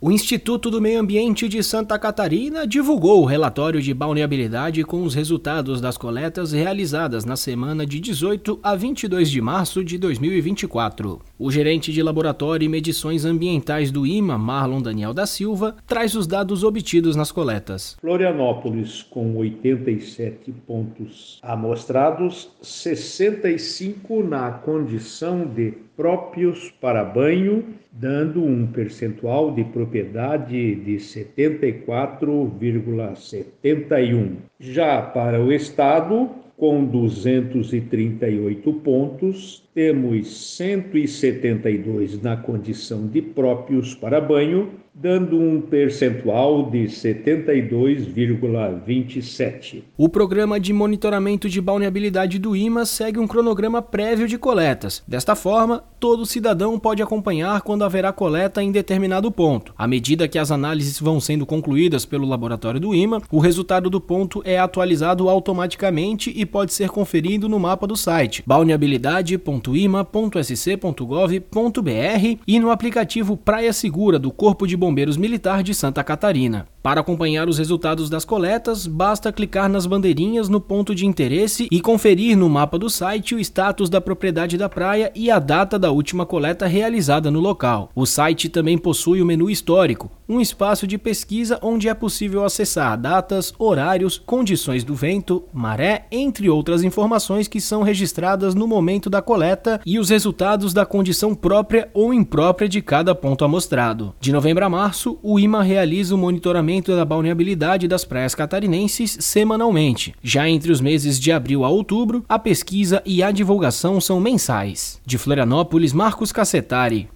O Instituto do Meio Ambiente de Santa Catarina divulgou o relatório de balneabilidade com os resultados das coletas realizadas na semana de 18 a 22 de março de 2024. O gerente de laboratório e medições ambientais do IMA, Marlon Daniel da Silva, traz os dados obtidos nas coletas. Florianópolis, com 87 pontos amostrados, 65 na condição de próprios para banho, dando um percentual de propriedade de 74,71. Já para o estado, com 238 pontos, temos 172 na condição de próprios para banho, dando um percentual de 72,27. O programa de monitoramento de balneabilidade do IMA segue um cronograma prévio de coletas. Desta forma, todo cidadão pode acompanhar quando haverá coleta em determinado ponto. À medida que as análises vão sendo concluídas pelo laboratório do IMA, o resultado do ponto é atualizado automaticamente e pode ser conferido no mapa do site balneabilidade.ima.sc.gov.br e no aplicativo Praia Segura do Corpo de Bombeiros Militar de Santa Catarina. Para acompanhar os resultados das coletas, basta clicar nas bandeirinhas no ponto de interesse e conferir no mapa do site o status da propriedade da praia e a data da última coleta realizada no local. O site também possui o menu histórico, um espaço de pesquisa onde é possível acessar datas, horários, condições do vento, maré, entre outras informações que são registradas no momento da coleta e os resultados da condição própria ou imprópria de cada ponto amostrado. De novembro a março, o IMA realiza o monitoramento da balneabilidade das praias catarinenses semanalmente. Já entre os meses de abril a outubro, a pesquisa e a divulgação são mensais. De Florianópolis, Marcos Cassetari.